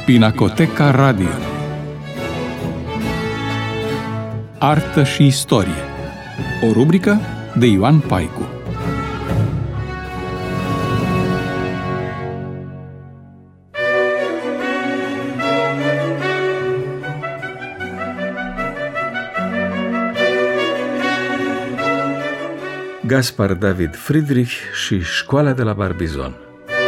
Pinacoteca Radio. Artă și istorie. O rubrică de Ioan Paicu. Gaspar David Friedrich și școala de la Barbizon.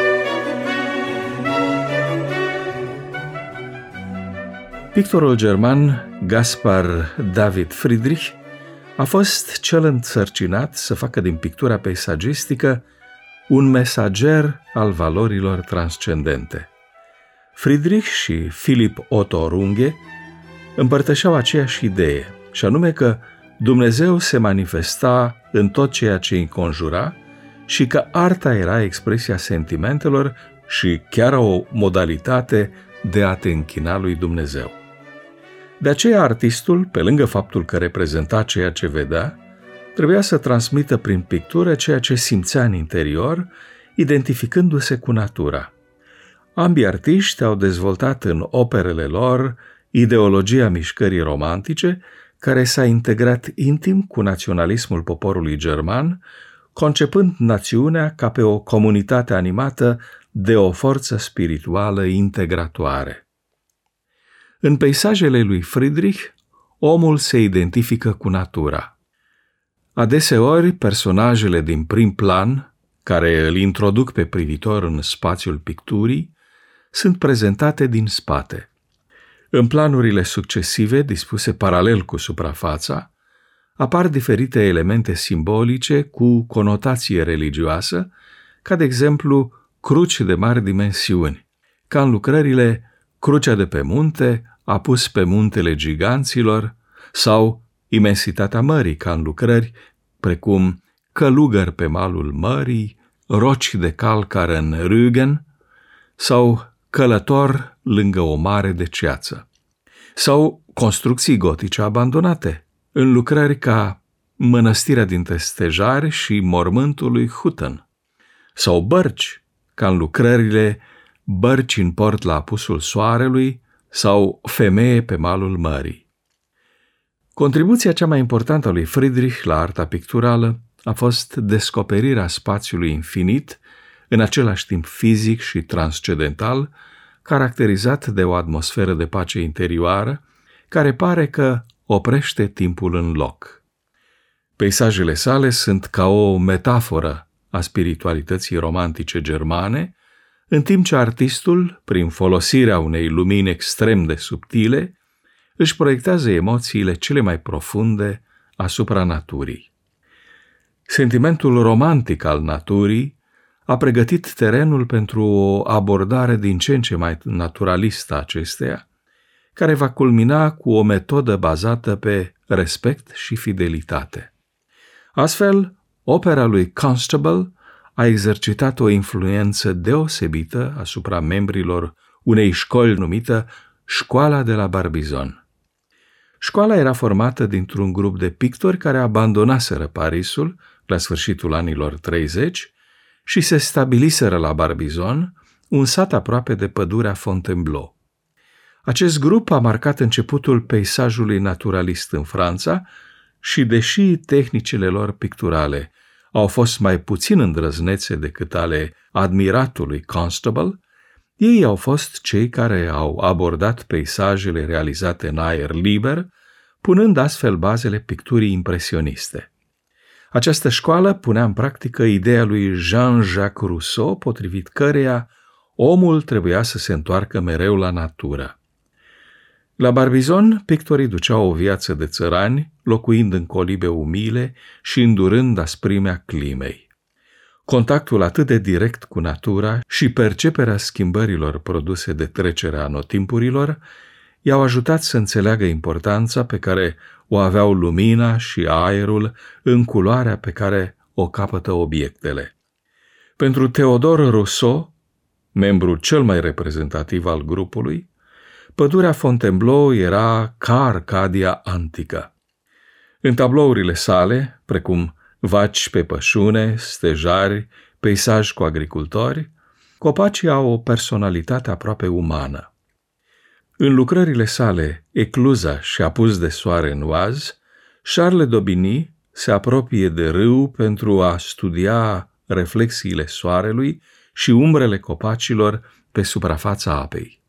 Pictorul german Gaspar David Friedrich a fost cel însărcinat să facă din pictura peisagistică un mesager al valorilor transcendente. Friedrich și Philipp Otto Runge împărtășeau aceeași idee, și anume că Dumnezeu se manifesta în tot ceea ce îi înconjura și că arta era expresia sentimentelor și chiar o modalitate de a te închina lui Dumnezeu. De aceea artistul, pe lângă faptul că reprezenta ceea ce vedea, trebuia să transmită prin pictură ceea ce simțea în interior, identificându-se cu natura. Ambii artiști au dezvoltat în operele lor ideologia mișcării romantice, care s-a integrat intim cu naționalismul poporului german, concepând națiunea ca pe o comunitate animată de o forță spirituală integratoare. În peisajele lui Friedrich, omul se identifică cu natura. Adeseori, personajele din prim plan, care îl introduc pe privitor în spațiul picturii, sunt prezentate din spate. În planurile succesive, dispuse paralel cu suprafața, apar diferite elemente simbolice cu conotație religioasă, ca de exemplu cruci de mari dimensiuni, ca în lucrările Crucea de pe munte, apus pe muntele giganților, sau imensitatea mării, ca în lucrări precum Călugăr pe malul mării, Roci de calcar în Rügen, sau Călător lângă o mare de ceață, sau construcții gotice abandonate, în lucrări ca Mănăstirea dintre Stejari și Mormântul lui Hutten, sau bărci, ca în lucrările Bărci în port la apusul soarelui sau Femeie pe malul mării. Contribuția cea mai importantă a lui Friedrich la arta picturală a fost descoperirea spațiului infinit, în același timp fizic și transcendental, caracterizat de o atmosferă de pace interioară, care pare că oprește timpul în loc. Peisajele sale sunt ca o metaforă a spiritualității romantice germane, în timp ce artistul, prin folosirea unei lumini extrem de subtile, își proiectează emoțiile cele mai profunde asupra naturii. Sentimentul romantic al naturii a pregătit terenul pentru o abordare din ce în ce mai naturalistă a acesteia, care va culmina cu o metodă bazată pe respect și fidelitate. Astfel, opera lui Constable a exercitat o influență deosebită asupra membrilor unei școli numită Școala de la Barbizon. Școala era formată dintr-un grup de pictori care abandonaseră Parisul la sfârșitul anilor 30 și se stabiliseră la Barbizon, un sat aproape de pădurea Fontainebleau. Acest grup a marcat începutul peisajului naturalist în Franța și, deși tehnicile lor picturale au fost mai puțin îndrăznețe decât ale admiratului Constable, ei au fost cei care au abordat peisajele realizate în aer liber, punând astfel bazele picturii impresioniste. Această școală punea în practică ideea lui Jean-Jacques Rousseau, potrivit căreia omul trebuia să se întoarcă mereu la natură. La Barbizon, pictorii duceau o viață de țărani, locuind în colibe umile și îndurând asprimea climei. Contactul atât de direct cu natura și perceperea schimbărilor produse de trecerea anotimpurilor i-au ajutat să înțeleagă importanța pe care o aveau lumina și aerul în culoarea pe care o capătă obiectele. Pentru Theodore Rousseau, membru cel mai reprezentativ al grupului, pădurea Fontainebleau era ca Arcadia antică. În tablourile sale, precum Vaci pe pășune, stejari, peisaj cu agricultori, copacii au o personalitate aproape umană. În lucrările sale, Ecluza și Apus de soare în oaz, Charles d'Aubigny se apropie de râu pentru a studia reflexiile soarelui și umbrele copacilor pe suprafața apei.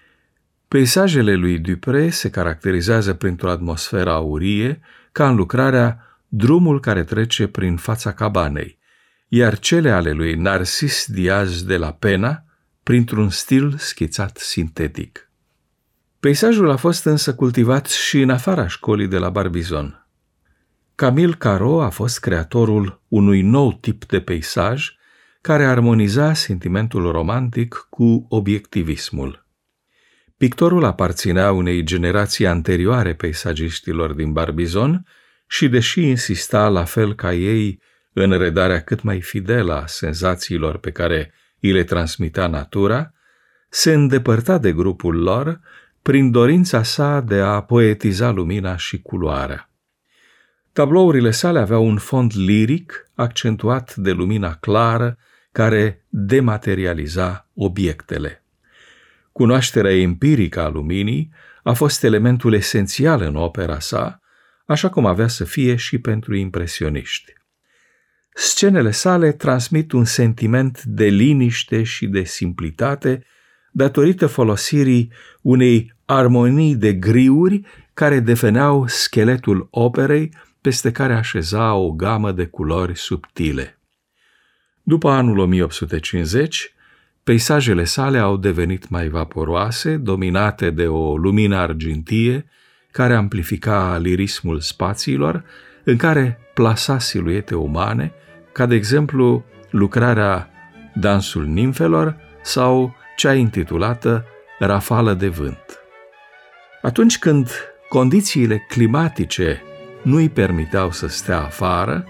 Peisajele lui Dupré se caracterizează printr-o atmosferă aurie, ca în lucrarea Drumul care trece prin fața cabanei, iar cele ale lui Narcis Diaz de la Pena, printr-un stil schițat sintetic. Peisajul a fost însă cultivat și în afara școlii de la Barbizon. Camille Corot a fost creatorul unui nou tip de peisaj care armoniza sentimentul romantic cu obiectivismul. Pictorul aparținea unei generații anterioare peisagiștilor din Barbizon și, deși insista la fel ca ei în redarea cât mai fidelă a senzațiilor pe care îi le transmitea natura, se îndepărta de grupul lor prin dorința sa de a poetiza lumina și culoarea. Tablourile sale aveau un fond liric accentuat de lumina clară care dematerializa obiectele. Cunoașterea empirică a luminii a fost elementul esențial în opera sa, așa cum avea să fie și pentru impresioniști. Scenele sale transmit un sentiment de liniște și de simplitate datorită folosirii unei armonii de griuri care deveneau scheletul operei, peste care așeza o gamă de culori subtile. După anul 1850, peisajele sale au devenit mai vaporoase, dominate de o lumină argintie care amplifica lirismul spațiilor, în care plasa siluete umane, ca de exemplu lucrarea Dansul nimfelor sau cea intitulată Rafală de vânt. Atunci când condițiile climatice nu îi permiteau să stea afară,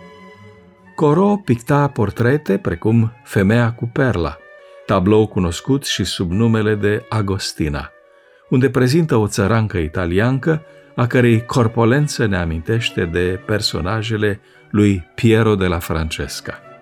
Corot picta portrete precum Femeia cu perla, tablou cunoscut și sub numele de Agostina, unde prezintă o țărancă italiancă a cărei corpolență ne amintește de personajele lui Piero della Francesca.